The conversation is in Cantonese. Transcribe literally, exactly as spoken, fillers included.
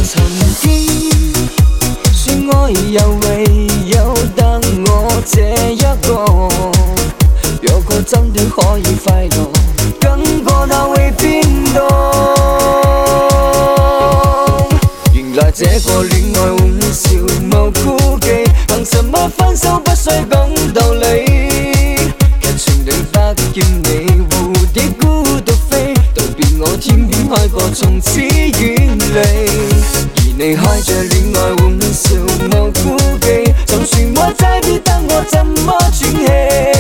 曾經說愛又唯有得我這一個，如果真的可以快樂，更過那會變動。原來這個戀愛玩笑無顧忌，憑什麼分手不需講道理？劇情裏不見你蝴蝶孤獨飛，道別我天邊開過，從此遠離。而你開着戀愛玩笑無顧忌，就算我在，別得我怎麼喘氣？